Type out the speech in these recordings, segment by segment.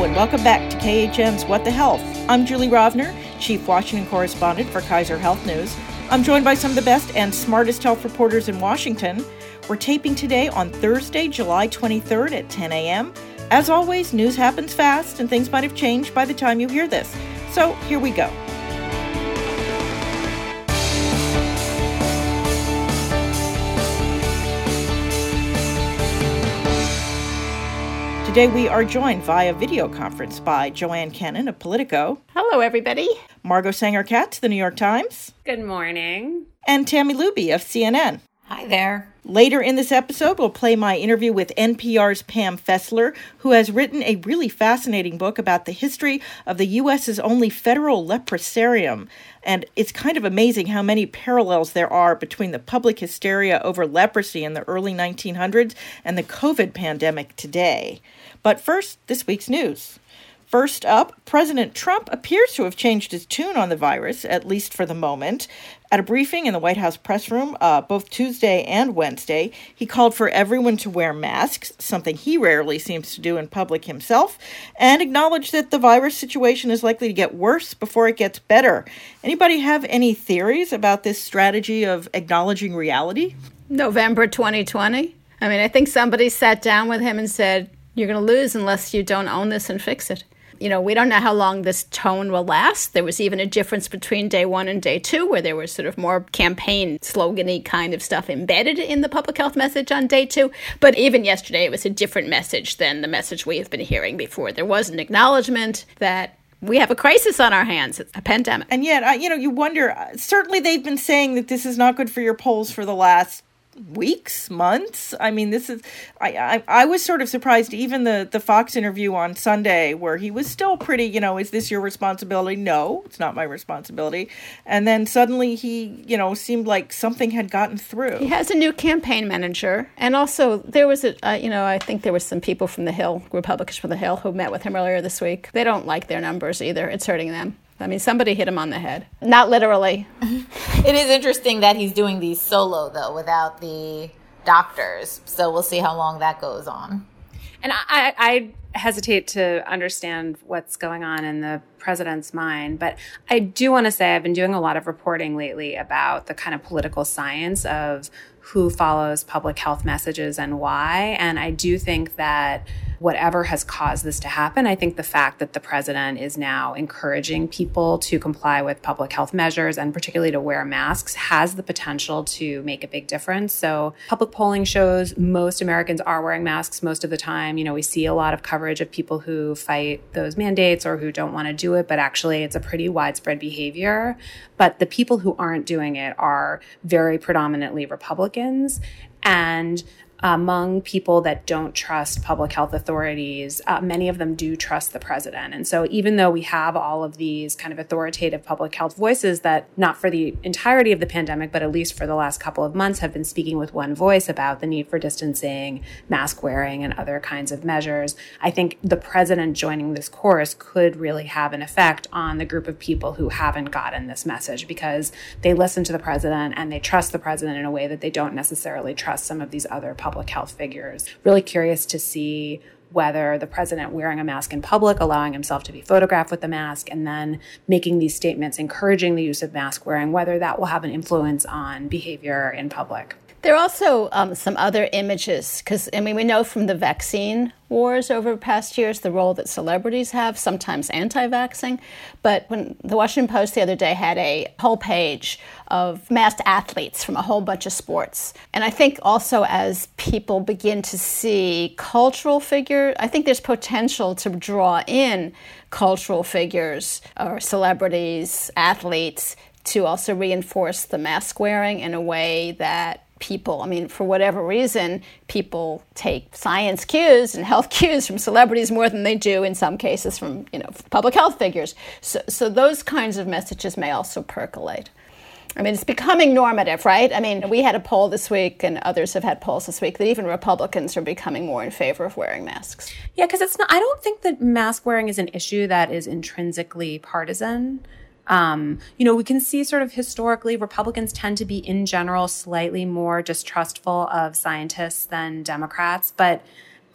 and welcome back to KHN's What the Health. I'm Julie Rovner, Chief Washington Correspondent for Kaiser Health News. I'm joined by some of the best and smartest health reporters in Washington. We're taping today on Thursday, July 23rd at 10 a.m. As always, news happens fast and things might have changed by the time you hear this. So here we go. Today we are joined via video conference by Joanne Kenen of Politico. Hello, everybody. Margot Sanger-Katz, The New York Times. Good morning. And Tammy Luby of CNN. Hi there. Later in this episode, we'll play my interview with NPR's Pam Fessler, who has written a really fascinating book about the history of the U.S.'s only federal leprosarium. And it's kind of amazing how many parallels there are between the public hysteria over leprosy in the early 1900s and the COVID pandemic today. But first, this week's news. First up, President Trump appears to have changed his tune on the virus, at least for the moment. At a briefing in the White House press room, both Tuesday and Wednesday, he called for everyone to wear masks, something he rarely seems to do in public himself, and acknowledged that the virus situation is likely to get worse before it gets better. Anybody have any theories about this strategy of acknowledging reality? November 2020. I think somebody sat down with him and said, "You're going to lose unless you don't own this and fix it." We don't know how long this tone will last. There was even a difference between day one and day two, where there was sort of more campaign slogan-y kind of stuff embedded in the public health message on day two. But even yesterday, it was a different message than the message we have been hearing before. There was an acknowledgement that we have a crisis on our hands. It's a pandemic. And yet, you wonder, certainly they've been saying that this is not good for your polls for the last weeks, months. This is, I was sort of surprised, even the Fox interview on Sunday, where he was still pretty, is this your responsibility? No, it's not my responsibility. And then suddenly he, seemed like something had gotten through. He has a new campaign manager. And also there was I think there was some people from the Hill, Republicans from the Hill, who met with him earlier this week. They don't like their numbers either. It's hurting them. Somebody hit him on the head. Not literally. It is interesting that he's doing these solo, though, without the doctors. So we'll see how long that goes on. And I hesitate to understand what's going on in the president's mind, but I do want to say I've been doing a lot of reporting lately about the kind of political science of who follows public health messages and why. And I do think that whatever has caused this to happen, I think the fact that the president is now encouraging people to comply with public health measures and particularly to wear masks has the potential to make a big difference. So public polling shows most Americans are wearing masks most of the time. We see a lot of coverage of people who fight those mandates or who don't want to do it, but actually it's a pretty widespread behavior. But the people who aren't doing it are very predominantly Republicans. And among people that don't trust public health authorities, many of them do trust the president. And so even though we have all of these kind of authoritative public health voices that not for the entirety of the pandemic, but at least for the last couple of months have been speaking with one voice about the need for distancing, mask wearing, and other kinds of measures, I think the president joining this chorus could really have an effect on the group of people who haven't gotten this message because they listen to the president and they trust the president in a way that they don't necessarily trust some of these other public health figures. Really curious to see whether the president wearing a mask in public, allowing himself to be photographed with the mask, and then making these statements encouraging the use of mask wearing, whether that will have an influence on behavior in public. There are also some other images, because, we know from the vaccine wars over past years, the role that celebrities have, sometimes anti-vaxxing. But when the Washington Post the other day had a whole page of masked athletes from a whole bunch of sports. And I think also as people begin to see cultural figures, I think there's potential to draw in cultural figures or celebrities, athletes, to also reinforce the mask wearing in a way that people, for whatever reason, people take science cues and health cues from celebrities more than they do in some cases from, public health figures. So those kinds of messages may also percolate. It's becoming normative, right? We had a poll this week and others have had polls this week that even Republicans are becoming more in favor of wearing masks. Yeah, because I don't think that mask wearing is an issue that is intrinsically partisan. We can see sort of historically Republicans tend to be in general slightly more distrustful of scientists than Democrats, but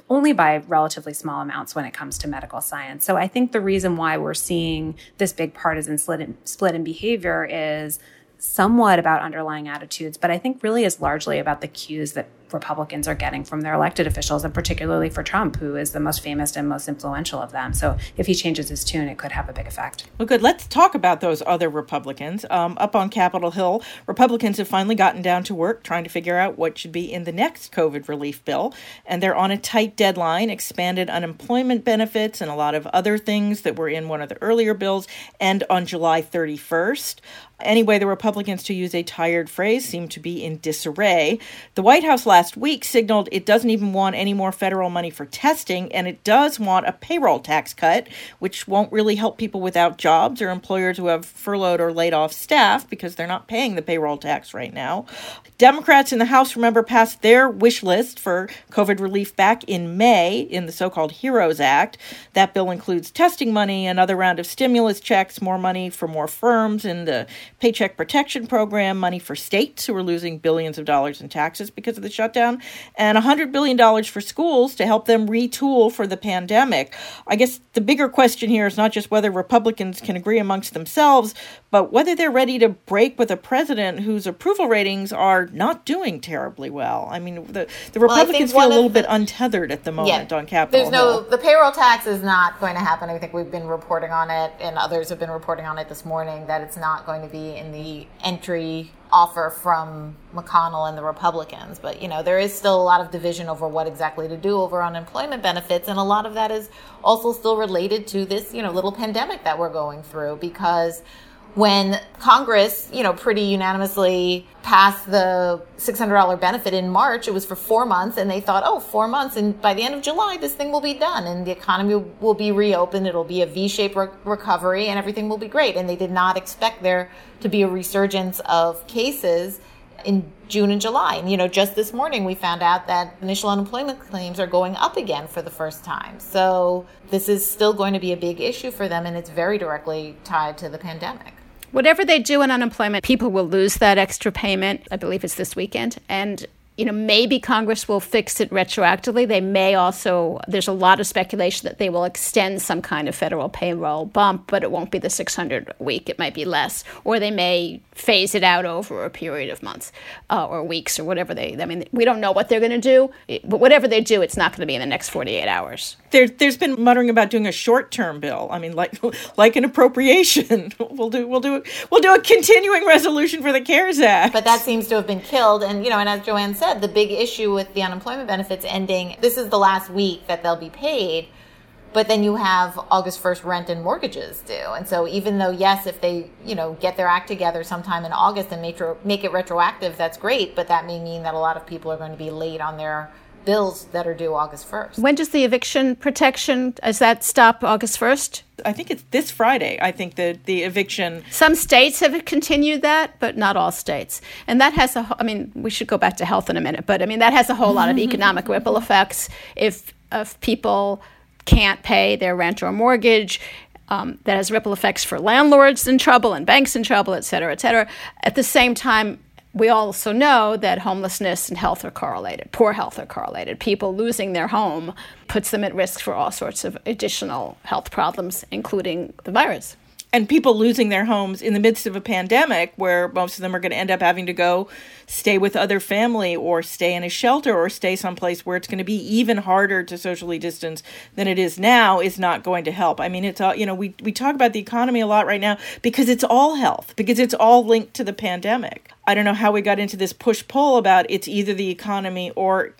only by relatively small amounts when it comes to medical science. So I think the reason why we're seeing this big partisan split in behavior is somewhat about underlying attitudes, but I think really is largely about the cues that Republicans are getting from their elected officials, and particularly for Trump, who is the most famous and most influential of them. So if he changes his tune, it could have a big effect. Well, good. Let's talk about those other Republicans. Up on Capitol Hill, Republicans have finally gotten down to work trying to figure out what should be in the next COVID relief bill. And they're on a tight deadline, expanded unemployment benefits and a lot of other things that were in one of the earlier bills, and on July 31st. Anyway, the Republicans, to use a tired phrase, seem to be in disarray. The White House last week signaled it doesn't even want any more federal money for testing, and it does want a payroll tax cut, which won't really help people without jobs or employers who have furloughed or laid off staff because they're not paying the payroll tax right now. Democrats in the House, remember, passed their wish list for COVID relief back in May in the so-called HEROES Act. That bill includes testing money, another round of stimulus checks, more money for more firms in the Paycheck Protection Program, money for states who are losing billions of dollars in taxes because of the shutdown, and $100 billion for schools to help them retool for the pandemic. I guess the bigger question here is not just whether Republicans can agree amongst themselves, but whether they're ready to break with a president whose approval ratings are not doing terribly well. I mean, the Republicans feel a little bit untethered at the moment on Capitol Hill. The payroll tax is not going to happen. I think we've been reporting on it, and others have been reporting on it this morning, that it's not going to be in the entry offer from McConnell and the Republicans. But, there is still a lot of division over what exactly to do over unemployment benefits. And a lot of that is also still related to this, little pandemic that we're going through, because when Congress, pretty unanimously passed the $600 benefit in March, it was for 4 months, and they thought, 4 months, and by the end of July, this thing will be done, and the economy will be reopened, it'll be a V-shaped recovery, and everything will be great. And they did not expect there to be a resurgence of cases in June and July. And, just this morning, we found out that initial unemployment claims are going up again for the first time. So this is still going to be a big issue for them, and it's very directly tied to the pandemic. Whatever they do in unemployment, people will lose that extra payment. I believe it's this weekend. And maybe Congress will fix it retroactively. They may also, there's a lot of speculation that they will extend some kind of federal payroll bump, but it won't be the 600 a week. It might be less. Or they may phase it out over a period of months or weeks or whatever we don't know what they're going to do. But whatever they do, it's not going to be in the next 48 hours. There's been muttering about doing a short-term bill. I mean, like an appropriation. We'll do a continuing resolution for the CARES Act. But that seems to have been killed. And and as Joanne said, the big issue with the unemployment benefits ending, this is the last week that they'll be paid. But then you have August 1st rent and mortgages due. And so even though, yes, if they, get their act together sometime in August and make it retroactive, that's great. But that may mean that a lot of people are going to be late on their bills that are due August 1st. When does the eviction protection, does that stop August 1st? I think it's this Friday. I think the eviction. Some states have continued that, but not all states. And that has we should go back to health in a minute, but that has a whole lot of economic ripple effects. If people can't pay their rent or mortgage, that has ripple effects for landlords in trouble and banks in trouble, et cetera, et cetera. At the same time, we also know that homelessness and health are correlated. Poor health are correlated. People losing their home puts them at risk for all sorts of additional health problems, including the virus. And people losing their homes in the midst of a pandemic where most of them are going to end up having to go stay with other family or stay in a shelter or stay someplace where it's going to be even harder to socially distance than it is now is not going to help. I mean, it's all, we talk about the economy a lot right now because it's all health, because it's all linked to the pandemic. I don't know how we got into this push-pull about it's either the economy or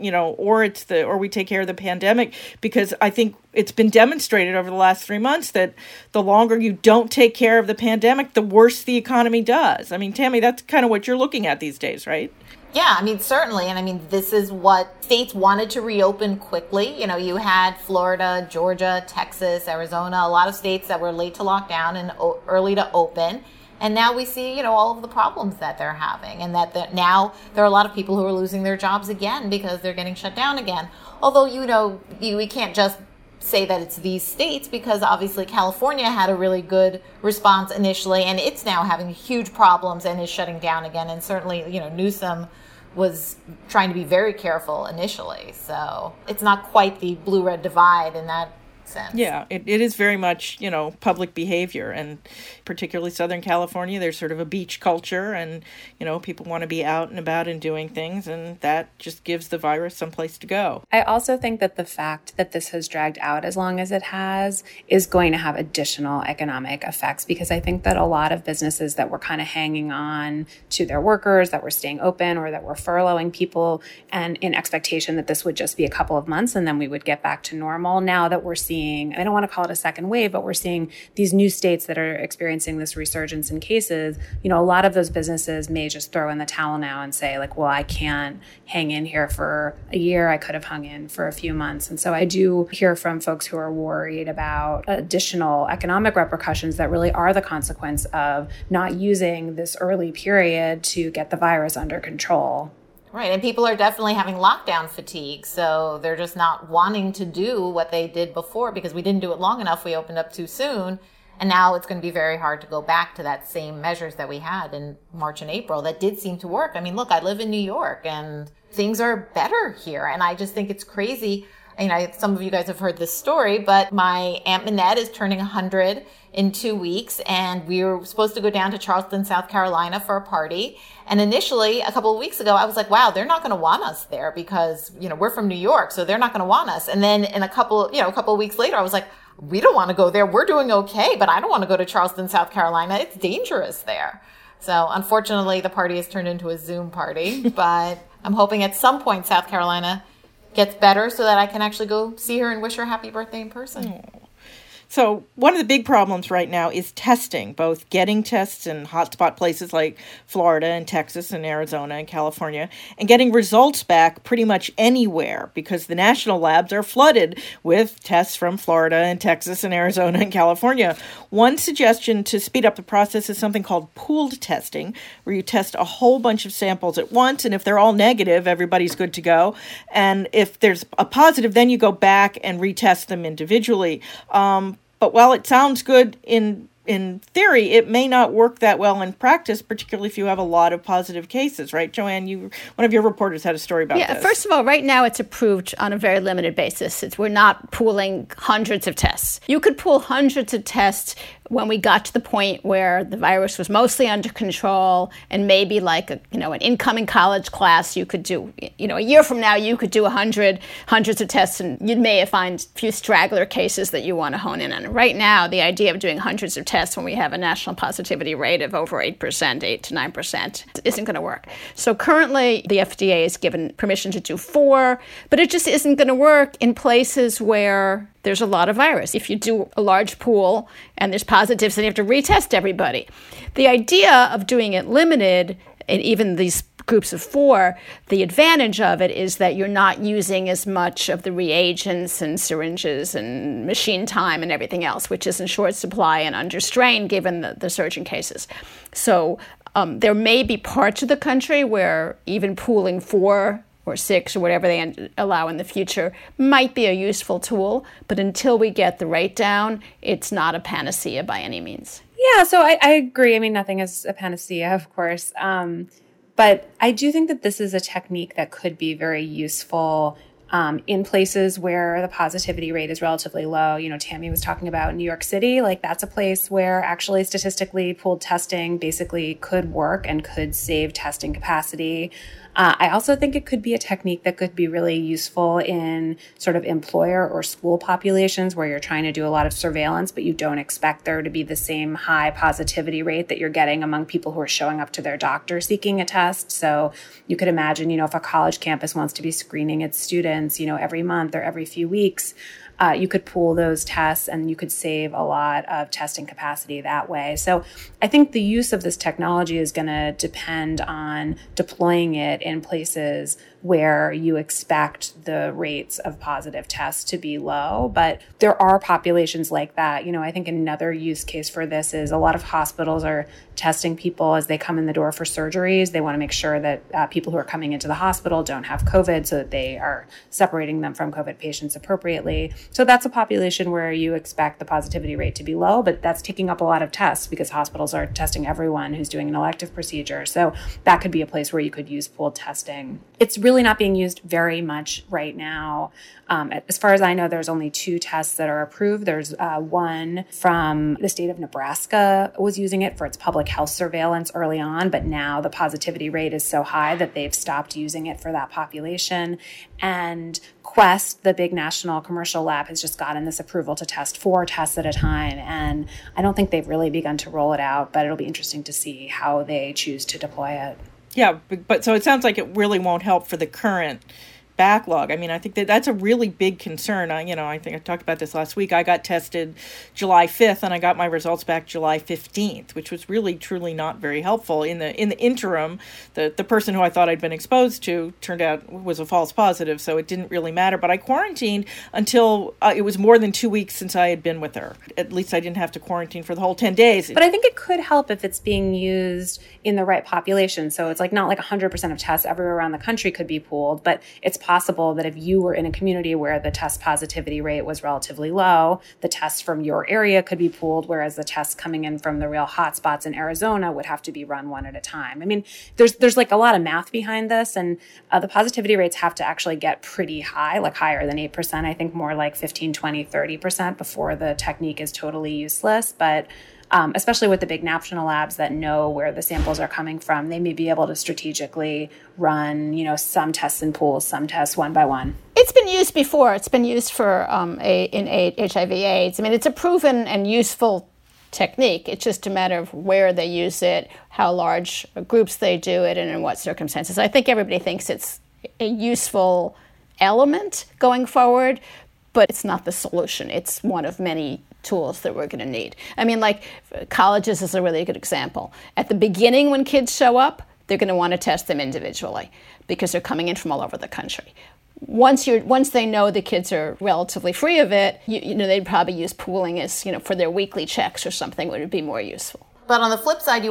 we take care of the pandemic, because I think it's been demonstrated over the last 3 months that the longer you don't take care of the pandemic, the worse the economy does. I mean, Tammy, that's kind of what you're looking at these days, right? Yeah, certainly. And this is what states wanted to reopen quickly. You had Florida, Georgia, Texas, Arizona, a lot of states that were late to lock down and early to open. And now we see, all of the problems that they're having, and that now there are a lot of people who are losing their jobs again because they're getting shut down again. Although, we can't just say that it's these states, because obviously California had a really good response initially, and it's now having huge problems and is shutting down again. And certainly, Newsom was trying to be very careful initially. So it's not quite the blue-red divide in that sense. Yeah, it is very much, public behavior. And particularly Southern California, there's sort of a beach culture and, people want to be out and about and doing things. And that just gives the virus some place to go. I also think that the fact that this has dragged out as long as it has is going to have additional economic effects, because I think that a lot of businesses that were kind of hanging on to their workers, that were staying open or that were furloughing people and in expectation that this would just be a couple of months and then we would get back to normal. Now that we're seeing, I don't want to call it a second wave, but we're seeing these new states that are experiencing this resurgence in cases, a lot of those businesses may just throw in the towel now and say well, I can't hang in here for a year. I could have hung in for a few months. And so I do hear from folks who are worried about additional economic repercussions that really are the consequence of not using this early period to get the virus under control. Right, and people are definitely having lockdown fatigue, so they're just not wanting to do what they did before because we didn't do it long enough, we opened up too soon, and now it's going to be very hard to go back to that same measures that we had in March and April that did seem to work. I mean, look, I live in New York, and things are better here, and I just think it's crazy. Some of you guys have heard this story, but my Aunt Minette is turning 100 in 2 weeks, and we were supposed to go down to Charleston, South Carolina for a party. And initially, a couple of weeks ago, I was like, wow, they're not going to want us there because, we're from New York, so they're not going to want us. And then in a couple of weeks later, I was like, we don't want to go there. We're doing okay, but I don't want to go to Charleston, South Carolina. It's dangerous there. So unfortunately, the party has turned into a Zoom party, but I'm hoping at some point South Carolina gets better so that I can actually go see her and wish her happy birthday in person. So one of the big problems right now is testing, both getting tests in hotspot places like Florida and Texas and Arizona and California, and getting results back pretty much anywhere because the national labs are flooded with tests from Florida and Texas and Arizona and California. One suggestion to speed up the process is something called pooled testing, where you test a whole bunch of samples at once, and if they're all negative, everybody's good to go. And if there's a positive, then you go back and retest them individually. But while it sounds good in theory, it may not work that well in practice, particularly if you have a lot of positive cases, right? Joanne, one of your reporters had a story about this. Yeah, first of all, right now it's approved on a very limited basis. We're not pooling hundreds of tests. You could pool hundreds of tests when we got to the point where the virus was mostly under control and maybe like an incoming college class you could do, a year from now you could do hundreds of tests and you may find a few straggler cases that you want to hone in on. Right now, the idea of doing hundreds of tests when we have a national positivity rate of over 8%, 8 to 9%, isn't going to work. So currently, the FDA has given permission to do 4, but it just isn't going to work in places where there's a lot of virus. If you do a large pool and there's positives, then you have to retest everybody. The idea of doing it limited, and even these groups of 4, the advantage of it is that you're not using as much of the reagents and syringes and machine time and everything else, which is in short supply and under strain given the surge in cases. So there may be parts of the country where even pooling 4 or 6 or whatever they allow in the future might be a useful tool, but until we get the rate down, it's not a panacea by any means. Yeah, so I agree. I mean, nothing is a panacea, of course. But I do think that this is a technique that could be very useful in places where the positivity rate is relatively low. Tammy was talking about New York City. Like, that's a place where actually statistically pooled testing basically could work and could save testing capacity. I also think it could be a technique that could be really useful in sort of employer or school populations where you're trying to do a lot of surveillance, but you don't expect there to be the same high positivity rate that you're getting among people who are showing up to their doctor seeking a test. So you could imagine, if a college campus wants to be screening its students, every month or every few weeks, you could pool those tests and you could save a lot of testing capacity that way. So I think the use of this technology is going to depend on deploying it in places where you expect the rates of positive tests to be low. But there are populations like that. I think another use case for this is a lot of hospitals are testing people as they come in the door for surgeries. They want to make sure that people who are coming into the hospital don't have COVID so that they are separating them from COVID patients appropriately. So that's a population where you expect the positivity rate to be low, but that's taking up a lot of tests because hospitals are testing everyone who's doing an elective procedure. So that could be a place where you could use pooled testing. It's really not being used very much right now. As far as I know, there's only 2 tests that are approved. There's one from the state of Nebraska was using it for its public health surveillance early on, but now the positivity rate is so high that they've stopped using it for that population. And Quest, the big national commercial lab, has just gotten this approval to test 4 tests at a time. And I don't think they've really begun to roll it out, but it'll be interesting to see how they choose to deploy it. Yeah, but so it sounds like it really won't help for the current backlog. I mean, I think that's a really big concern. I think I talked about this last week. I got tested July 5th and I got my results back July 15th, which was really, truly not very helpful. In the interim, the person who I thought I'd been exposed to turned out was a false positive, so it didn't really matter. But I quarantined until it was more than 2 weeks since I had been with her. At least I didn't have to quarantine for the whole 10 days. But I think it could help if it's being used in the right population. So it's like not like 100% of tests everywhere around the country could be pooled, but it's possible that if you were in a community where the test positivity rate was relatively low, the tests from your area could be pooled, whereas the tests coming in from the real hotspots in Arizona would have to be run one at a time. I mean, there's like a lot of math behind this, and the positivity rates have to actually get pretty high, like higher than 8%, I think more like 15, 20, 30% before the technique is totally useless. But especially with the big national labs that know where the samples are coming from, they may be able to strategically run, some tests in pools, some tests one by one. It's been used before. It's been used for in HIV/AIDS. I mean, it's a proven and useful technique. It's just a matter of where they use it, how large groups they do it, and in what circumstances. I think everybody thinks it's a useful element going forward, but it's not the solution. It's one of many tools that we're going to need. I mean, like colleges is a really good example. At the beginning, when kids show up, they're going to want to test them individually because they're coming in from all over the country. Once they know the kids are relatively free of it, they'd probably use pooling as, for their weekly checks or something would be more useful. But on the flip side,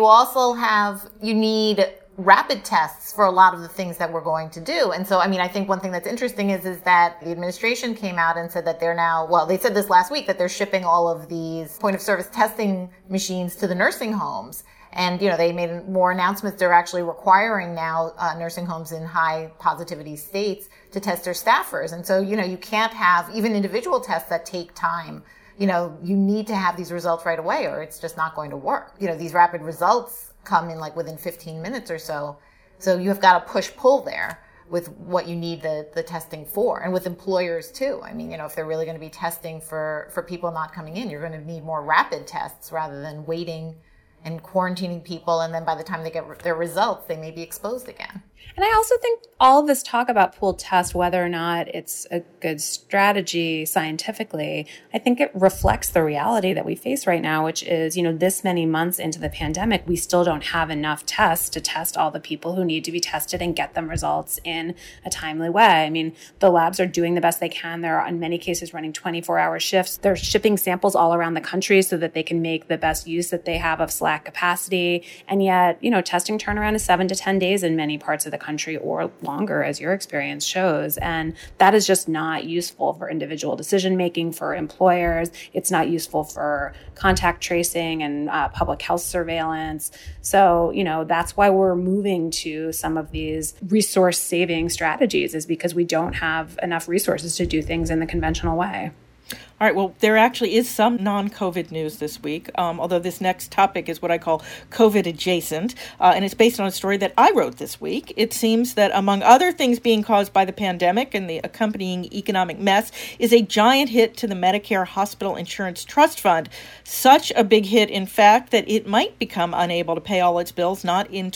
you need rapid tests for a lot of the things that we're going to do. And so, I think one thing that's interesting is that the administration came out and said that they're now, they said this last week, that they're shipping all of these point of service testing machines to the nursing homes. And, they made more announcements. They're actually requiring now nursing homes in high positivity states to test their staffers. And so, you can't have even individual tests that take time. You need to have these results right away or it's just not going to work. These rapid results come in like within 15 minutes or so. So you've got to push-pull there with what you need the testing for. And with employers too. If they're really going to be testing for people not coming in, you're going to need more rapid tests rather than waiting and quarantining people. And then by the time they get their results, they may be exposed again. And I also think all of this talk about pooled tests, whether or not it's a good strategy scientifically, I think it reflects the reality that we face right now, which is, this many months into the pandemic, we still don't have enough tests to test all the people who need to be tested and get them results in a timely way. The labs are doing the best they can. They're in many cases running 24-hour shifts. They're shipping samples all around the country so that they can make the best use that they have of slack capacity. And yet, testing turnaround is 7 to 10 days in many parts of the country or longer, as your experience shows. And that is just not useful for individual decision making for employers. It's not useful for contact tracing and public health surveillance. So, that's why we're moving to some of these resource saving strategies, is because we don't have enough resources to do things in the conventional way. All right, well, there actually is some non-COVID news this week, although this next topic is what I call COVID adjacent, and it's based on a story that I wrote this week. It seems that among other things being caused by the pandemic and the accompanying economic mess is a giant hit to the Medicare Hospital Insurance Trust Fund. Such a big hit, in fact, that it might become unable to pay all its bills, not in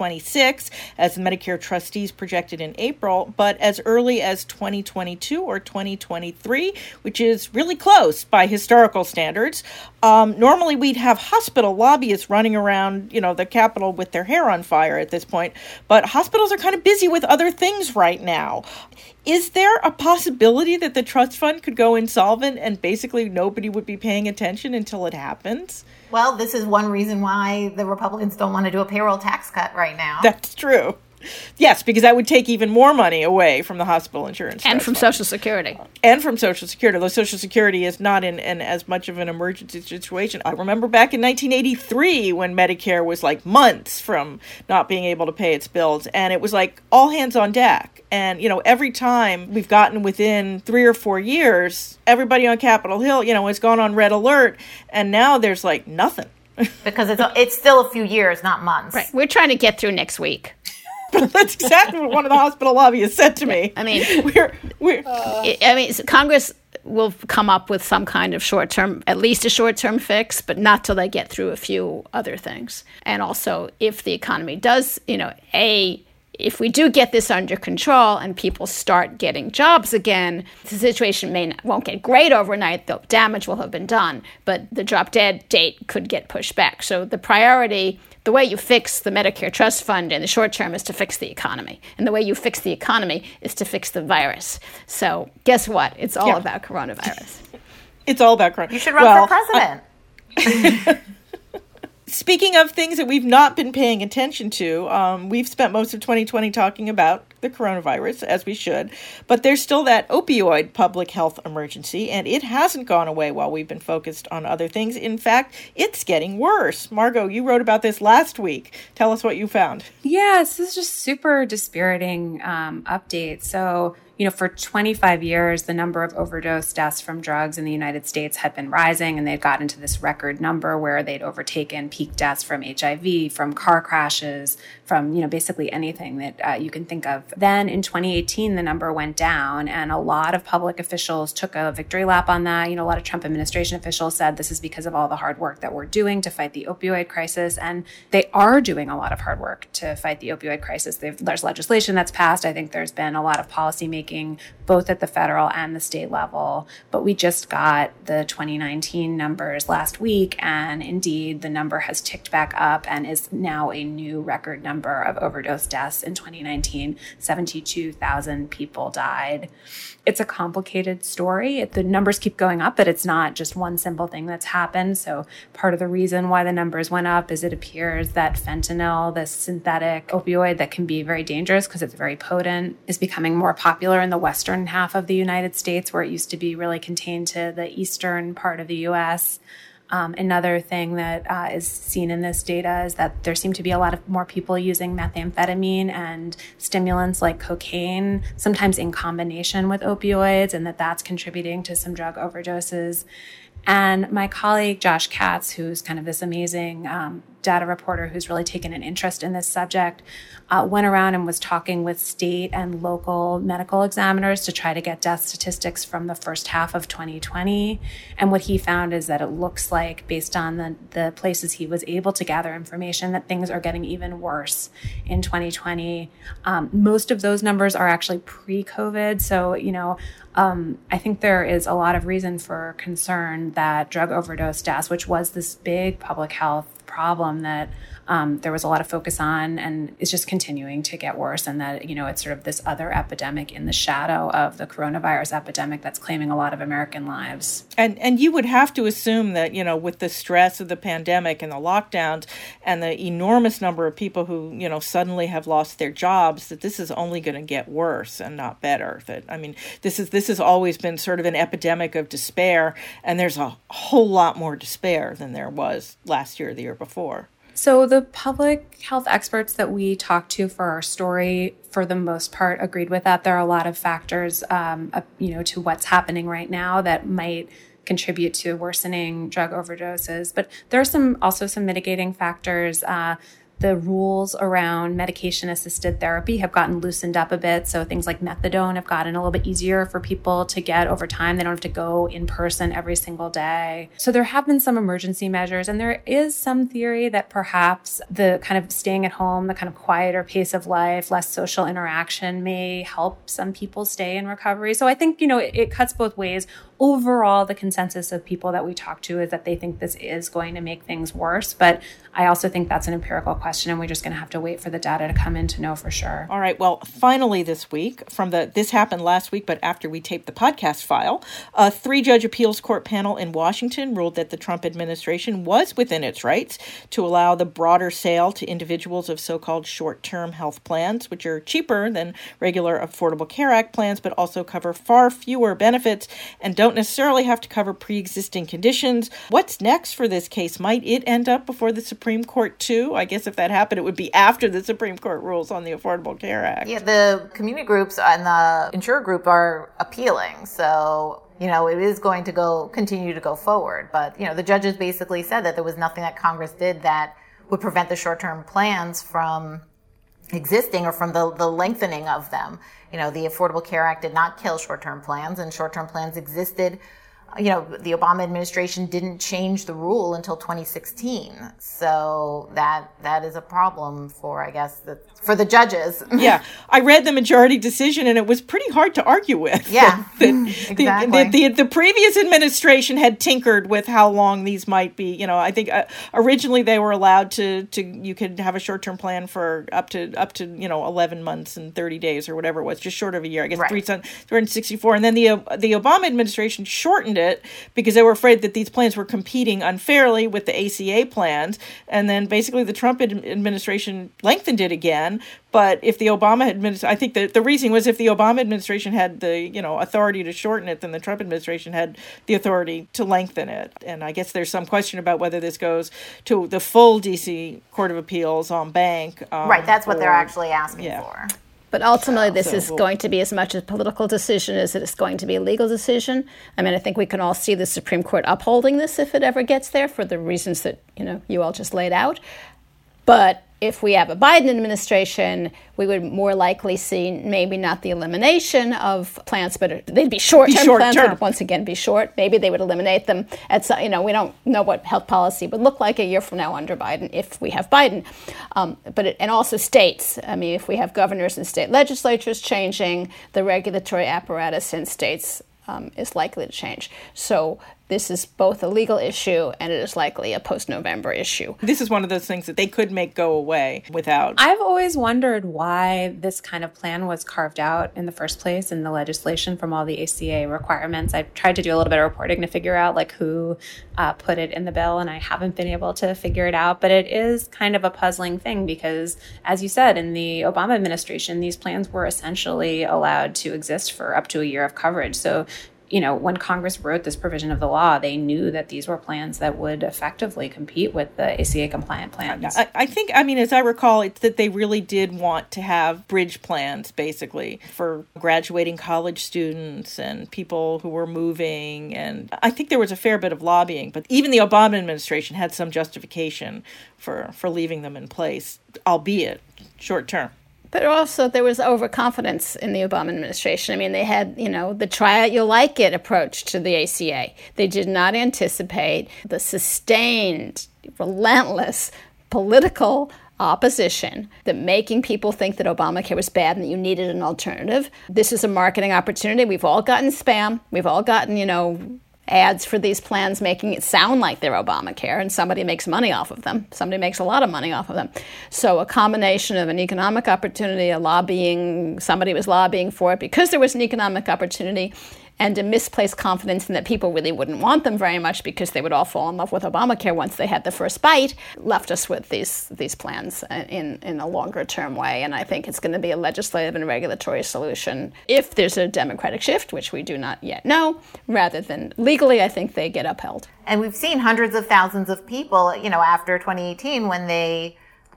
2026, as the Medicare trustees projected in April, but as early as 2022 or 2023, which is really close by historical standards. Normally we'd have hospital lobbyists running around, the Capitol with their hair on fire at this point, but hospitals are kind of busy with other things right now. Is there a possibility that the trust fund could go insolvent and basically nobody would be paying attention until it happens? Well, this is one reason why the Republicans don't want to do a payroll tax cut right now. That's true. Yes, because that would take even more money away from the hospital insurance. And from Social Security. And from Social Security, although Social Security is not in as much of an emergency situation. I remember back in 1983 when Medicare was like months from not being able to pay its bills, and it was like all hands on deck. And, every time we've gotten within 3 or 4 years, everybody on Capitol Hill, has gone on red alert, and now there's like nothing. Because it's still a few years, not months. Right. We're trying to get through next week. That's exactly what one of the hospital lobbyists said to me. I mean, Congress will come up with some kind of at least a short-term fix, but not till they get through a few other things. And also, if the economy does, if we do get this under control and people start getting jobs again, the situation won't get great overnight. The damage will have been done, but the drop-dead date could get pushed back. So the priority, the way you fix the Medicare Trust Fund in the short term is to fix the economy. And the way you fix the economy is to fix the virus. So guess what? It's all about coronavirus. It's all about coronavirus. You should run for president. Speaking of things that we've not been paying attention to, we've spent most of 2020 talking about the coronavirus, as we should, but there's still that opioid public health emergency, and it hasn't gone away while we've been focused on other things. In fact, it's getting worse. Margot, you wrote about this last week. Tell us what you found. Yes, this is just super dispiriting update. So, for 25 years, the number of overdose deaths from drugs in the United States had been rising, and they'd gotten to this record number where they'd overtaken peak deaths from HIV, from car crashes, from, basically anything that you can think of. Then in 2018, the number went down, and a lot of public officials took a victory lap on that. A lot of Trump administration officials said this is because of all the hard work that we're doing to fight the opioid crisis, and they are doing a lot of hard work to fight the opioid crisis. There's legislation that's passed. I think there's been a lot of policy making both at the federal and the state level. But we just got the 2019 numbers last week, and indeed the number has ticked back up and is now a new record number of overdose deaths in 2019. 72,000 people died. It's a complicated story. The numbers keep going up, but it's not just one simple thing that's happened. So part of the reason why the numbers went up is it appears that fentanyl, this synthetic opioid that can be very dangerous because it's very potent, is becoming more popular in the western half of the United States, where it used to be really contained to the eastern part of the U.S. Another thing that is seen in this data is that there seem to be a lot of more people using methamphetamine and stimulants like cocaine, sometimes in combination with opioids, and that's contributing to some drug overdoses. And my colleague, Josh Katz, who's kind of this amazing data reporter who's really taken an interest in this subject, went around and was talking with state and local medical examiners to try to get death statistics from the first half of 2020. And what he found is that it looks like, based on the places he was able to gather information, that things are getting even worse in 2020. Most of those numbers are actually pre-COVID. So, I think there is a lot of reason for concern that drug overdose deaths, which was this big public health problem that there was a lot of focus on, and is just continuing to get worse, and that, it's sort of this other epidemic in the shadow of the coronavirus epidemic that's claiming a lot of American lives. And you would have to assume that, with the stress of the pandemic and the lockdowns and the enormous number of people who, suddenly have lost their jobs, that this is only going to get worse and not better. This has always been sort of an epidemic of despair, and there's a whole lot more despair than there was last year or the year before. So the public health experts that we talked to for our story, for the most part, agreed with that. There are a lot of factors, to what's happening right now that might contribute to worsening drug overdoses. But there are also some mitigating factors. The rules around medication-assisted therapy have gotten loosened up a bit. So things like methadone have gotten a little bit easier for people to get over time. They don't have to go in person every single day. So there have been some emergency measures. And there is some theory that perhaps the kind of staying at home, the kind of quieter pace of life, less social interaction may help some people stay in recovery. So I think, it cuts both ways. overall, the consensus of people that we talk to is that they think this is going to make things worse. But I also think that's an empirical question, and we're just going to have to wait for the data to come in to know for sure. All right. Well, finally this week, this happened last week, but after we taped the podcast file, a 3-judge appeals court panel in Washington ruled that the Trump administration was within its rights to allow the broader sale to individuals of so-called short-term health plans, which are cheaper than regular Affordable Care Act plans, but also cover far fewer benefits and don't necessarily have to cover pre-existing conditions. What's next for this case? Might it end up before the Supreme Court too? I guess if that happened, it would be after the Supreme Court rules on the Affordable Care Act. Yeah, the community groups and the insurer group are appealing. So, it is going to continue to go forward. But, the judges basically said that there was nothing that Congress did that would prevent the short-term plans from existing or from the lengthening of them. The Affordable Care Act did not kill short-term plans, and short-term plans existed. The Obama administration didn't change the rule until 2016. So that is a problem for, I guess, for the judges. Yeah. I read the majority decision, and it was pretty hard to argue with. Yeah, exactly. The previous administration had tinkered with how long these might be. I think originally they were allowed to you could have a short-term plan for up to 11 months and 30 days or whatever it was, just short of a year. I guess right. 364. And then the Obama administration shortened it because they were afraid that these plans were competing unfairly with the ACA plans. And then basically the Trump administration lengthened it again. But if the Obama administration, I think that the reasoning was if the Obama administration had the, authority to shorten it, then the Trump administration had the authority to lengthen it. And I guess there's some question about whether this goes to the full D.C. Court of Appeals en banc. Right, that's what they're actually asking for. But ultimately, this is going to be as much a political decision as it is going to be a legal decision. I mean, I think we can all see the Supreme Court upholding this if it ever gets there for the reasons that, you all just laid out. But if we have a Biden administration, we would more likely see maybe not the elimination of plans, but they'd be short-term plans. Would once again be short. Maybe they would eliminate them. We don't know what health policy would look like a year from now under Biden if we have Biden. And also states. I mean, if we have governors and state legislatures changing, the regulatory apparatus in states is likely to change. So this is both a legal issue and it is likely a post-November issue. This is one of those things that they could make go away without. I've always wondered why this kind of plan was carved out in the first place in the legislation from all the ACA requirements. I've tried to do a little bit of reporting to figure out who put it in the bill, and I haven't been able to figure it out. But it is kind of a puzzling thing because, as you said, in the Obama administration, these plans were essentially allowed to exist for up to a year of coverage. So when Congress wrote this provision of the law, they knew that these were plans that would effectively compete with the ACA compliant plans. I think, as I recall, it's that they really did want to have bridge plans, basically, for graduating college students and people who were moving. And I think there was a fair bit of lobbying, but even the Obama administration had some justification for leaving them in place, albeit short term. But also there was overconfidence in the Obama administration. I mean, they had, the try it, you'll like it approach to the ACA. They did not anticipate the sustained, relentless political opposition, that making people think that Obamacare was bad and that you needed an alternative. This is a marketing opportunity. We've all gotten spam. We've all gotten, ads for these plans making it sound like they're Obamacare, and somebody makes money off of them. Somebody makes a lot of money off of them. So a combination of an economic opportunity, somebody was lobbying for it because there was an economic opportunity, and a misplaced confidence in that people really wouldn't want them very much because they would all fall in love with Obamacare once they had the first bite, left us with these plans in a longer-term way. And I think it's going to be a legislative and regulatory solution if there's a Democratic shift, which we do not yet know, rather than legally, I think they get upheld. And we've seen hundreds of thousands of people, after 2018 when the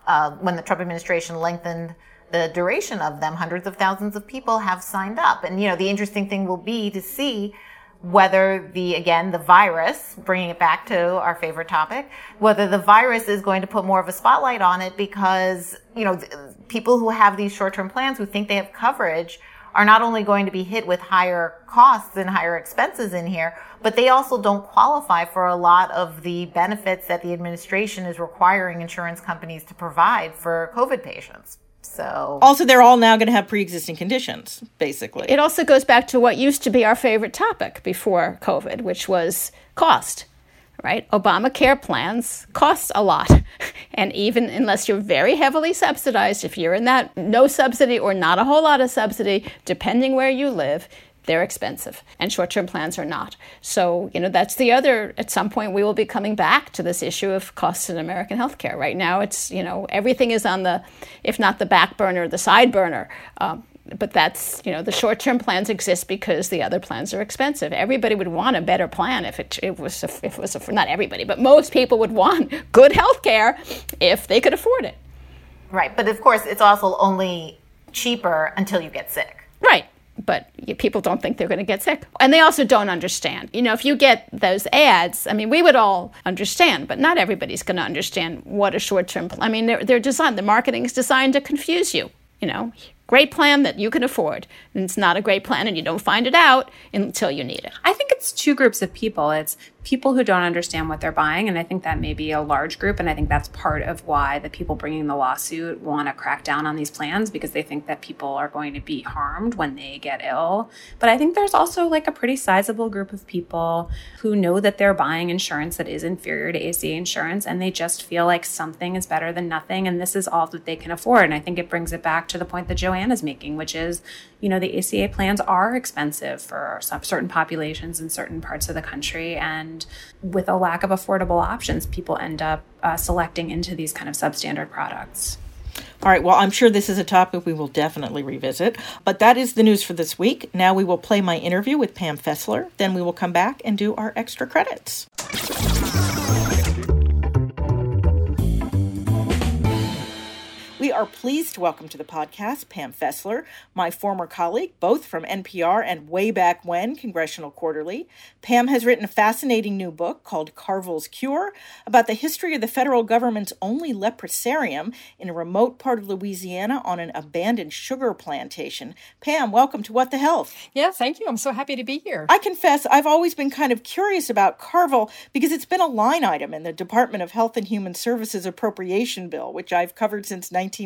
Trump administration lengthened the duration of them, hundreds of thousands of people have signed up. And, the interesting thing will be to see whether the virus, bringing it back to our favorite topic, whether the virus is going to put more of a spotlight on it because, people who have these short-term plans who think they have coverage are not only going to be hit with higher costs and higher expenses in here, but they also don't qualify for a lot of the benefits that the administration is requiring insurance companies to provide for COVID patients. So also, they're all now going to have pre-existing conditions, basically. It also goes back to what used to be our favorite topic before COVID, which was cost, right? Obamacare plans cost a lot. And even unless you're very heavily subsidized, if you're in that no subsidy or not a whole lot of subsidy, depending where you live, they're expensive, and short-term plans are not. So, that's the other, at some point we will be coming back to this issue of costs in American healthcare. Right now it's, everything is on the, if not the back burner, the side burner. But that's, the short-term plans exist because the other plans are expensive. Everybody would want a better plan if it was not everybody, but most people would want good healthcare if they could afford it. Right, but of course it's also only cheaper until you get sick. Right. But people don't think they're going to get sick. And they also don't understand. If you get those ads, we would all understand, but not everybody's going to understand what a short-term plan. They're designed, the marketing is designed to confuse you. Great plan that you can afford. And it's not a great plan and you don't find it out until you need it. I think it's two groups of people. It's people who don't understand what they're buying, and I think that may be a large group, and I think that's part of why the people bringing the lawsuit want to crack down on these plans, because they think that people are going to be harmed when they get ill. But I think there's also a pretty sizable group of people who know that they're buying insurance that is inferior to ACA insurance, and they just feel like something is better than nothing, and this is all that they can afford. And I think it brings it back to the point that Joanne is making, which is, the ACA plans are expensive for some certain populations in certain parts of the country. And with a lack of affordable options, people end up selecting into these kind of substandard products. All right, well, I'm sure this is a topic we will definitely revisit, but that is the news for this week. Now we will play my interview with Pam Fessler. Then we will come back and do our extra credits. We are pleased to welcome to the podcast Pam Fessler, my former colleague, both from NPR and way back when, Congressional Quarterly. Pam has written a fascinating new book called Carville's Cure about the history of the federal government's only leprosarium in a remote part of Louisiana on an abandoned sugar plantation. Pam, welcome to What the Health. Yeah, thank you. I'm so happy to be here. I confess, I've always been kind of curious about Carville because it's been a line item in the Department of Health and Human Services appropriation bill, which I've covered since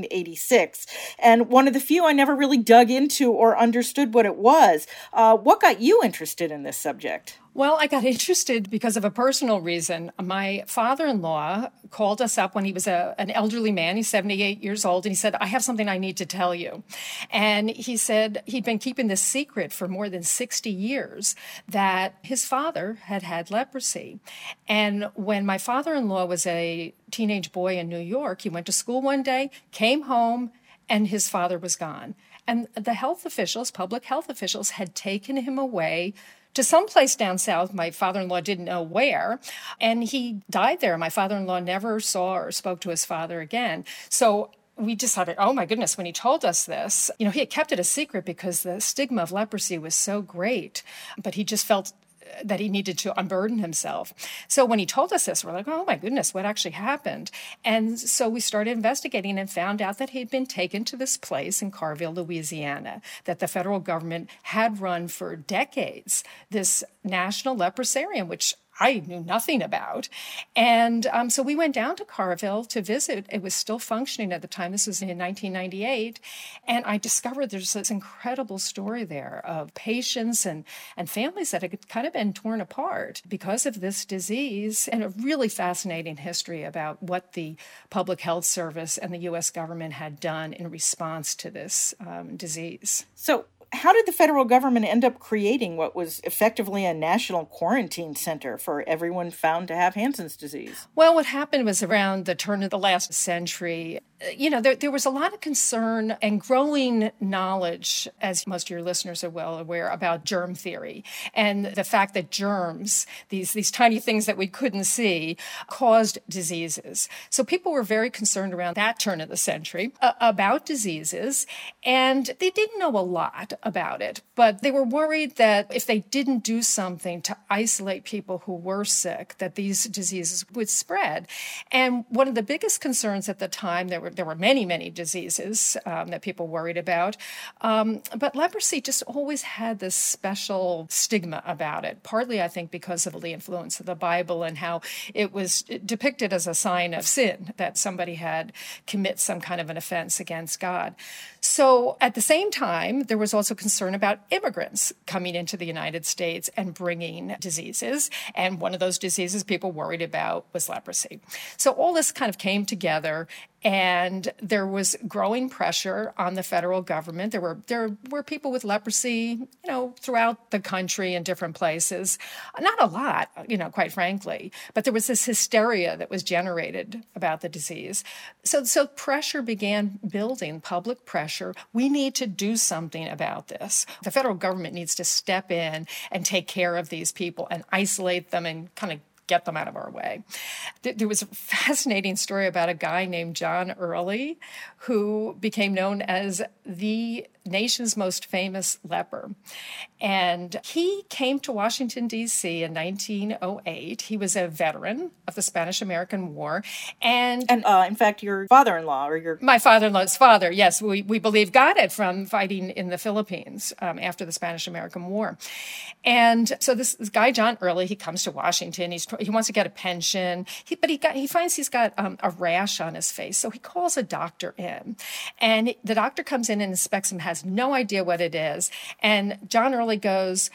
1986, and one of the few I never really dug into or understood what it was. What got you interested in this subject? Well, I got interested because of a personal reason. My father-in-law called us up when he was an elderly man. He's 78 years old, and he said, I have something I need to tell you. And he said he'd been keeping this secret for more than 60 years, that his father had had leprosy. And when my father-in-law was a teenage boy in New York, he went to school one day, came home, and his father was gone. And the health officials, public health officials, had taken him away to some place down south. My father-in-law didn't know where, and he died there. My father-in-law never saw or spoke to his father again. So we decided, oh my goodness, when he told us this, he had kept it a secret because the stigma of leprosy was so great, but he just felt that he needed to unburden himself. So when he told us this, we're like, oh my goodness, what actually happened? And so we started investigating and found out that he'd been taken to this place in Carville, Louisiana, that the federal government had run for decades, this national leprosarium, which I knew nothing about. And so we went down to Carville to visit. It was still functioning at the time. This was in 1998. And I discovered there's this incredible story there of patients and families that had kind of been torn apart because of this disease, and a really fascinating history about what the Public Health Service and the U.S. government had done in response to this disease. So how did the federal government end up creating what was effectively a national quarantine center for everyone found to have Hansen's disease? Well, what happened was around the turn of the last century, there was a lot of concern and growing knowledge, as most of your listeners are well aware, about germ theory and the fact that germs, these tiny things that we couldn't see, caused diseases. So people were very concerned around that turn of the century about diseases, and they didn't know a lot about it. But they were worried that if they didn't do something to isolate people who were sick, that these diseases would spread. And one of the biggest concerns at the time, there were many, many diseases that people worried about, but leprosy just always had this special stigma about it, partly, I think, because of the influence of the Bible and how it was depicted as a sign of sin, that somebody had commit some kind of an offense against God. So at the same time, there was also concern about immigrants coming into the United States and bringing diseases. And one of those diseases people worried about was leprosy. So all this kind of came together, and there was growing pressure on the federal government. There were people with leprosy, throughout the country in different places. Not a lot, quite frankly, but there was this hysteria that was generated about the disease. So pressure began building, public pressure. We need to do something about this. The federal government needs to step in and take care of these people and isolate them and kind of get them out of our way. There was a fascinating story about a guy named John Early, who became known as the nation's most famous leper. And he came to Washington, D.C. in 1908. He was a veteran of the Spanish-American War. And in fact, your father-in-law My father-in-law's father, yes, we believe got it from fighting in the Philippines after the Spanish-American War. And so this guy, John Early, he comes to Washington. He wants to get a pension, but he finds he's got a rash on his face. So he calls a doctor in. And the doctor comes in and inspects him, has no idea what it is. And John Early goes,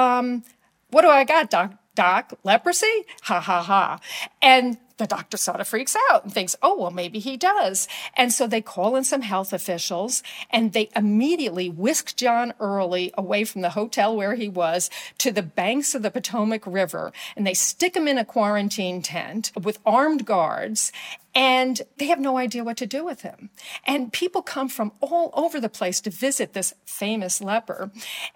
what do I got, Doc? Leprosy? Ha, ha, ha. And the doctor sort of freaks out and thinks, oh, well, maybe he does. And so they call in some health officials, and they immediately whisk John Early away from the hotel where he was to the banks of the Potomac River, and they stick him in a quarantine tent with armed guards, and they have no idea what to do with him. And people come from all over the place to visit this famous leper,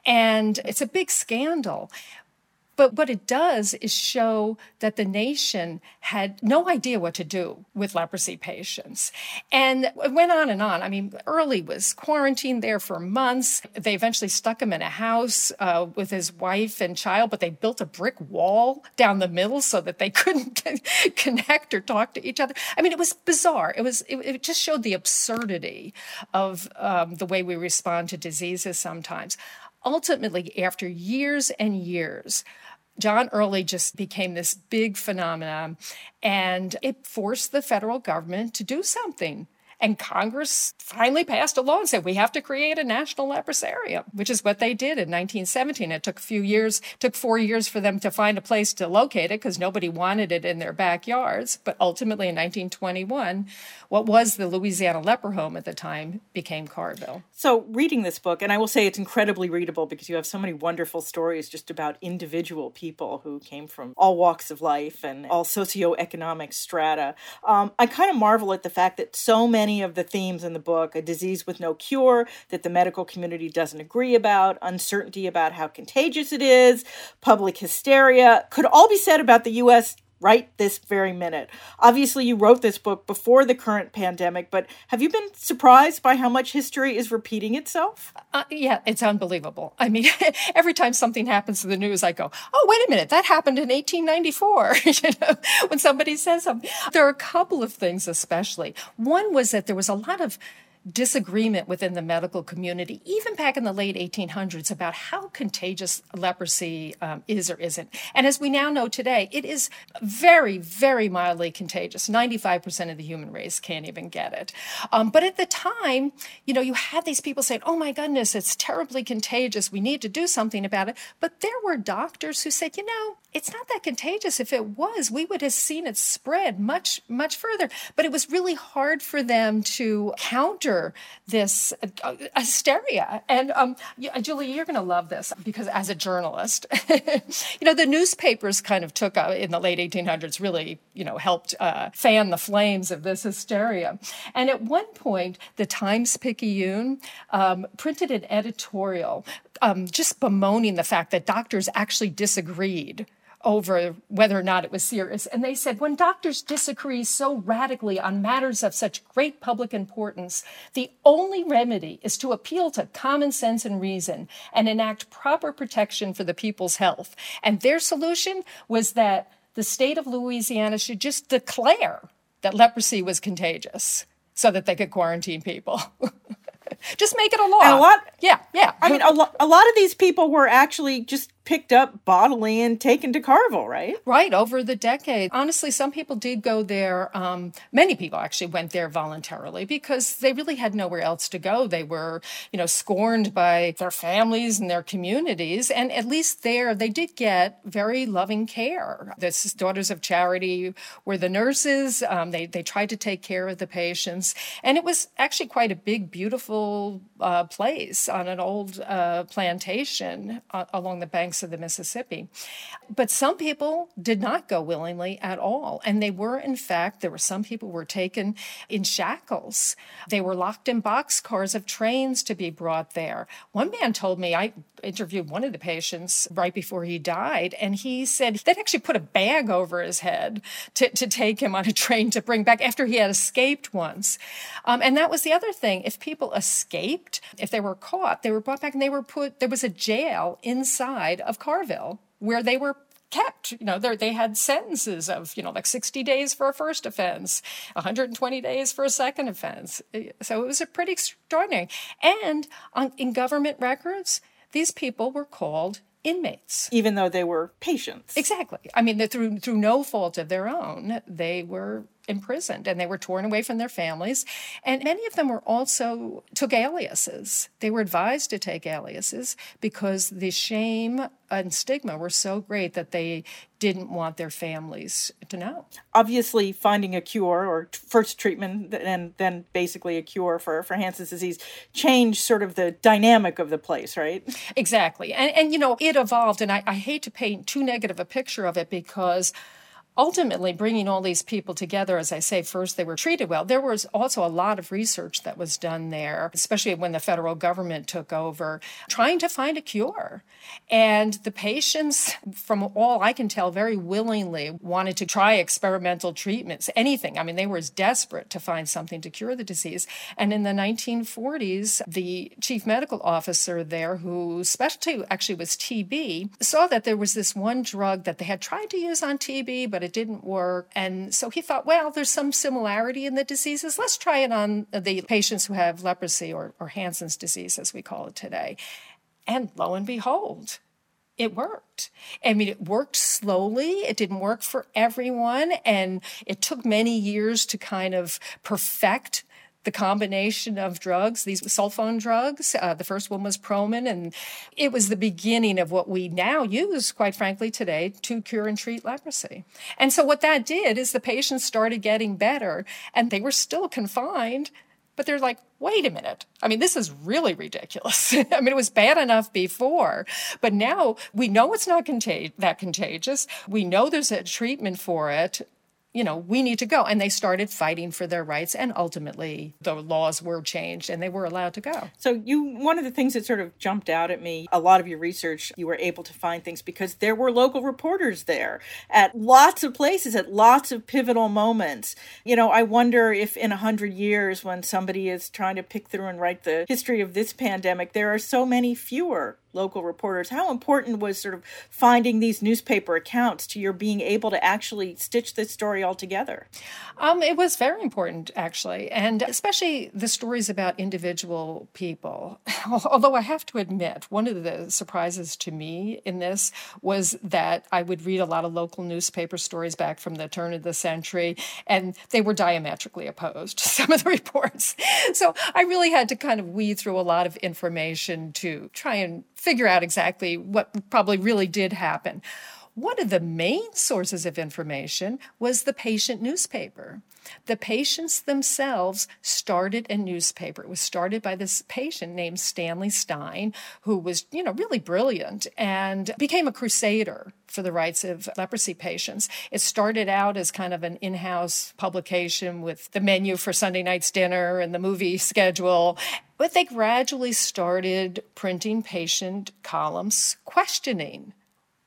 and it's a big scandal. But what it does is show that the nation had no idea what to do with leprosy patients. And it went on and on. I mean, Early was quarantined there for months. They eventually stuck him in a house with his wife and child, but they built a brick wall down the middle so that they couldn't connect or talk to each other. I mean, it was bizarre. It just showed the absurdity of the way we respond to diseases sometimes. Ultimately, after years and years, John Early just became this big phenomenon, and it forced the federal government to do something. And Congress finally passed a law and said, we have to create a national leprosarium, which is what they did in 1917. It took 4 years for them to find a place to locate it because nobody wanted it in their backyards. But ultimately in 1921, what was the Louisiana Leper Home at the time became Carville. So reading this book, and I will say it's incredibly readable because you have so many wonderful stories just about individual people who came from all walks of life and all socioeconomic strata. I kind of marvel at the fact that so many of the themes in the book, a disease with no cure that the medical community doesn't agree about, uncertainty about how contagious it is, public hysteria, could all be said about the U.S. right this very minute. Obviously, you wrote this book before the current pandemic, but have you been surprised by how much history is repeating itself? Yeah, it's unbelievable. I mean, every time something happens to the news, I go, oh, wait a minute, that happened in 1894, when somebody says something. There are a couple of things especially. One was that there was a lot of disagreement within the medical community, even back in the late 1800s, about how contagious leprosy is or isn't. And as we now know today, it is very, very mildly contagious. 95% of the human race can't even get it. But at the time, you had these people saying, oh my goodness, it's terribly contagious. We need to do something about it. But there were doctors who said, it's not that contagious. If it was, we would have seen it spread much, much further. But it was really hard for them to counter this hysteria. And Julie, you're going to love this because as a journalist, the newspapers kind of took in the late 1800s, really, helped fan the flames of this hysteria. And at one point, the Times-Picayune printed an editorial just bemoaning the fact that doctors actually disagreed over whether or not it was serious. And they said, when doctors disagree so radically on matters of such great public importance, the only remedy is to appeal to common sense and reason and enact proper protection for the people's health. And their solution was that the state of Louisiana should just declare that leprosy was contagious so that they could quarantine people. Just make it a law. And a lot, yeah. I mean, a lot of these people were actually just picked up bodily and taken to Carville, right? Right, over the decade. Honestly, some people did go there. Many people actually went there voluntarily because they really had nowhere else to go. They were, scorned by their families and their communities. And at least there, they did get very loving care. The Daughters of Charity were the nurses. They tried to take care of the patients. And it was actually quite a big, beautiful place on an old plantation along the banks of the Mississippi. But some people did not go willingly at all. And they were, in fact, there were some people were taken in shackles. They were locked in boxcars of trains to be brought there. One man told me, I interviewed one of the patients right before he died, and he said they'd actually put a bag over his head to take him on a train to bring back after he had escaped once. And that was the other thing. If people escaped, if they were caught, they were brought back and there was a jail inside of Carville where they were kept. They had sentences of, like 60 days for a first offense, 120 days for a second offense. So it was a pretty extraordinary. And in government records, these people were called inmates. Even though they were patients. Exactly. I mean, through no fault of their own, they were imprisoned and they were torn away from their families. And many of them were also took aliases. They were advised to take aliases because the shame and stigma were so great that they didn't want their families to know. Obviously, finding a cure or first treatment and then basically a cure for Hansen's disease changed sort of the dynamic of the place, right? Exactly. And it evolved. And I hate to paint too negative a picture of it because ultimately, bringing all these people together, as I say, first they were treated well. There was also a lot of research that was done there, especially when the federal government took over, trying to find a cure. And the patients, from all I can tell, very willingly wanted to try experimental treatments, anything. I mean, they were as desperate to find something to cure the disease. And in the 1940s, the chief medical officer there, whose specialty actually was TB, saw that there was this one drug that they had tried to use on TB, but it didn't work. And so he thought, well, there's some similarity in the diseases. Let's try it on the patients who have leprosy or Hansen's disease, as we call it today. And lo and behold, it worked. I mean, it worked slowly. It didn't work for everyone. And it took many years to kind of perfect the combination of drugs, these sulfone drugs. The first one was Promin, and it was the beginning of what we now use, quite frankly, today to cure and treat leprosy. And so what that did is the patients started getting better, and they were still confined, but they're like, wait a minute. I mean, this is really ridiculous. I mean, it was bad enough before, but now we know it's not that contagious. We know there's a treatment for it. We need to go. And they started fighting for their rights. And ultimately, the laws were changed and they were allowed to go. So one of the things that sort of jumped out at me, a lot of your research, you were able to find things because there were local reporters there at lots of places, at lots of pivotal moments. I wonder if in 100 years, when somebody is trying to pick through and write the history of this pandemic, there are so many fewer local reporters. How important was sort of finding these newspaper accounts to your being able to actually stitch this story all together? It was very important, actually, and especially the stories about individual people. Although I have to admit, one of the surprises to me in this was that I would read a lot of local newspaper stories back from the turn of the century, and they were diametrically opposed to some of the reports. So I really had to kind of weed through a lot of information to try and figure out exactly what probably really did happen. One of the main sources of information was the patient newspaper. The patients themselves started a newspaper. It was started by this patient named Stanley Stein, who was, really brilliant and became a crusader for the rights of leprosy patients. It started out as kind of an in-house publication with the menu for Sunday night's dinner and the movie schedule. But they gradually started printing patient columns questioning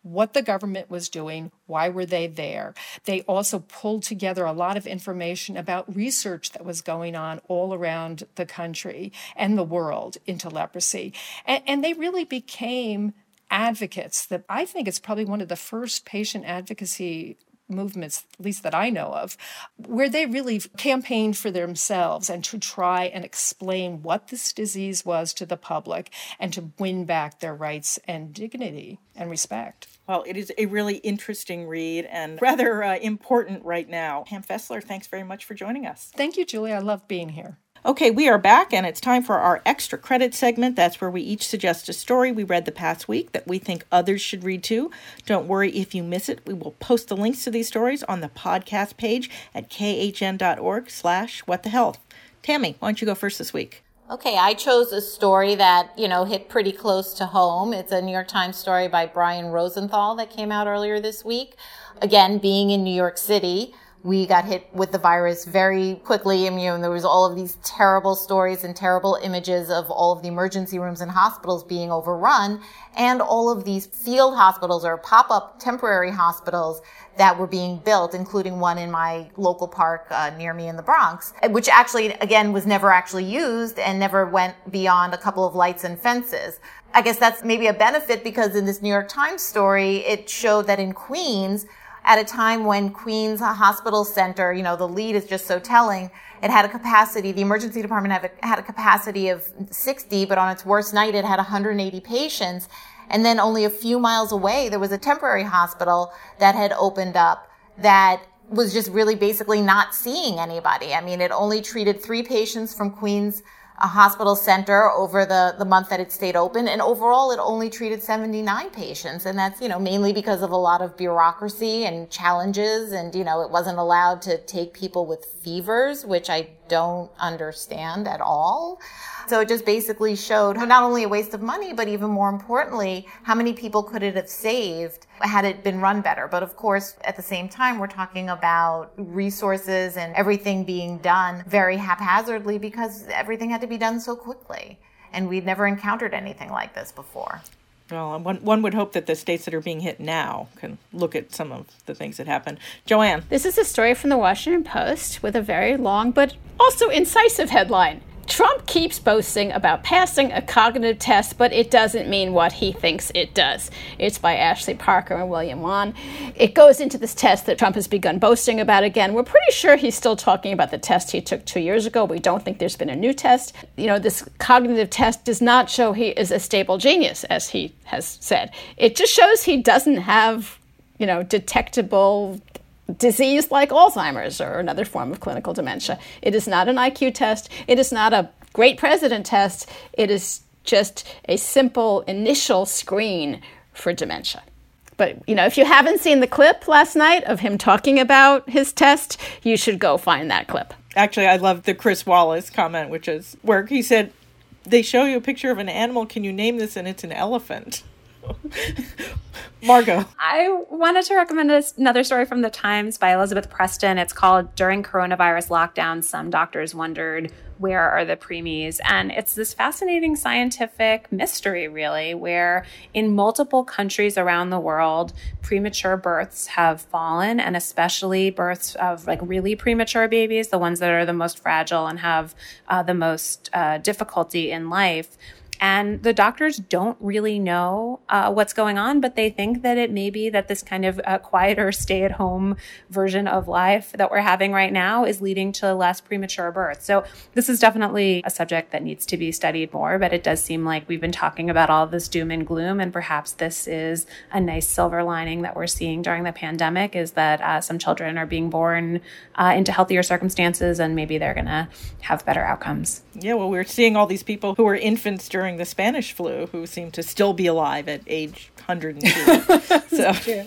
what the government was doing, why were they there. They also pulled together a lot of information about research that was going on all around the country and the world into leprosy. And they really became advocates that I think it's probably one of the first patient advocacy movements, at least that I know of, where they really campaigned for themselves and to try and explain what this disease was to the public and to win back their rights and dignity and respect. Well, it is a really interesting read and rather important right now. Pam Fessler, thanks very much for joining us. Thank you, Julie. I love being here. Okay, we are back, and it's time for our extra credit segment. That's where we each suggest a story we read the past week that we think others should read too. Don't worry if you miss it. We will post the links to these stories on the podcast page at khn.org/whatthehealth. Tammy, why don't you go first this week? Okay, I chose a story that, hit pretty close to home. It's a New York Times story by Brian Rosenthal that came out earlier this week. Again, being in New York City, we got hit with the virus very quickly. There was all of these terrible stories and terrible images of all of the emergency rooms and hospitals being overrun, and all of these field hospitals or pop-up temporary hospitals that were being built, including one in my local park near me in the Bronx, which actually, again, was never actually used and never went beyond a couple of lights and fences. I guess that's maybe a benefit because in this New York Times story, it showed that in Queens, at a time when Queens Hospital Center, the lead is just so telling, it had a capacity, the emergency department had a capacity of 60, but on its worst night it had 180 patients. And then only a few miles away, there was a temporary hospital that had opened up that was just really basically not seeing anybody. It only treated 3 patients from Queens Hospital Center over the month that it stayed open. And overall, it only treated 79 patients. And that's, mainly because of a lot of bureaucracy and challenges. And, it wasn't allowed to take people with fevers, which I don't understand at all. So it just basically showed not only a waste of money, but even more importantly, how many people could it have saved had it been run better. But of course, at the same time, we're talking about resources and everything being done very haphazardly because everything had to be done so quickly. And we'd never encountered anything like this before. Well, one would hope that the states that are being hit now can look at some of the things that happened. Joanne. This is a story from the Washington Post with a very long but also incisive headline. Trump keeps boasting about passing a cognitive test, but it doesn't mean what he thinks it does. It's by Ashley Parker and William Wan. It goes into this test that Trump has begun boasting about again. We're pretty sure he's still talking about the test he took 2 years ago. We don't think there's been a new test. This cognitive test does not show he is a stable genius, as he has said. It just shows he doesn't have, detectable disease like Alzheimer's or another form of clinical dementia. It is not an IQ test. It is not a great president test. It is just a simple initial screen for dementia. But, if you haven't seen the clip last night of him talking about his test, you should go find that clip. Actually, I love the Chris Wallace comment, which is where he said, they show you a picture of an animal. Can you name this? And it's an elephant. Margot. I wanted to recommend another story from the Times by Elizabeth Preston. It's called During Coronavirus Lockdown, Some Doctors Wondered, Where Are the Preemies? And it's this fascinating scientific mystery, really, where in multiple countries around the world, premature births have fallen, and especially births of really premature babies, the ones that are the most fragile and have the most difficulty in life. And the doctors don't really know what's going on, but they think that it may be that this kind of quieter stay-at-home version of life that we're having right now is leading to less premature birth. So this is definitely a subject that needs to be studied more, but it does seem like we've been talking about all this doom and gloom, and perhaps this is a nice silver lining that we're seeing during the pandemic, is that some children are being born into healthier circumstances, and maybe they're going to have better outcomes. Yeah, well, we're seeing all these people who were infants during the Spanish flu who seem to still be alive at age 102. So.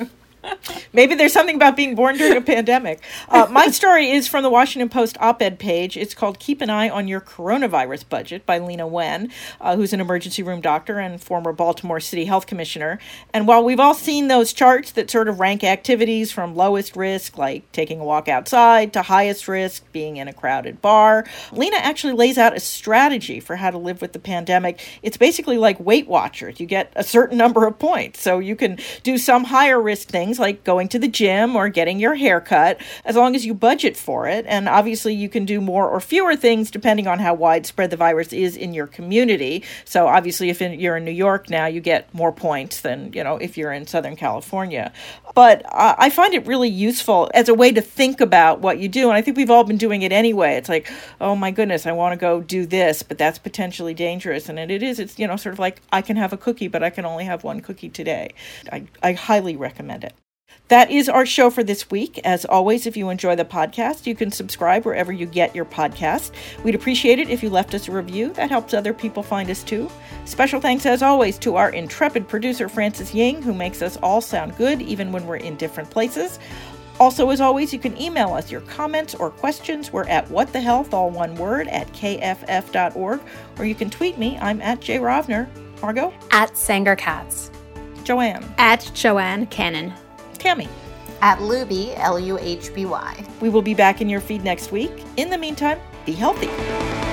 Maybe there's something about being born during a pandemic. My story is from the Washington Post op-ed page. It's called Keep an Eye on Your Coronavirus Budget by Lena Wen, who's an emergency room doctor and former Baltimore City Health Commissioner. And while we've all seen those charts that sort of rank activities from lowest risk, like taking a walk outside, to highest risk, being in a crowded bar, Lena actually lays out a strategy for how to live with the pandemic. It's basically like Weight Watchers. You get a certain number of points. So you can do some higher risk things like going to the gym or getting your hair cut, as long as you budget for it. And obviously you can do more or fewer things depending on how widespread the virus is in your community. So obviously if you're in New York now, you get more points than, if you're in Southern California. But I find it really useful as a way to think about what you do. And I think we've all been doing it anyway. It's like, oh my goodness, I want to go do this, but that's potentially dangerous. And it's sort of like I can have a cookie, but I can only have one cookie today. I highly recommend it. That is our show for this week. As always, if you enjoy the podcast, you can subscribe wherever you get your podcast. We'd appreciate it if you left us a review. That helps other people find us too. Special thanks, as always, to our intrepid producer, Francis Ying, who makes us all sound good even when we're in different places. Also, as always, you can email us your comments or questions. We're at whatthehealth, all one word, at kff.org. Or you can tweet me. I'm at Jay Rovner. Margot? At Sanger Katz. Joanne? At Joanne Cannon. Tammy? At Luby, Luhby. We will be back in your feed next week. In the meantime, be healthy.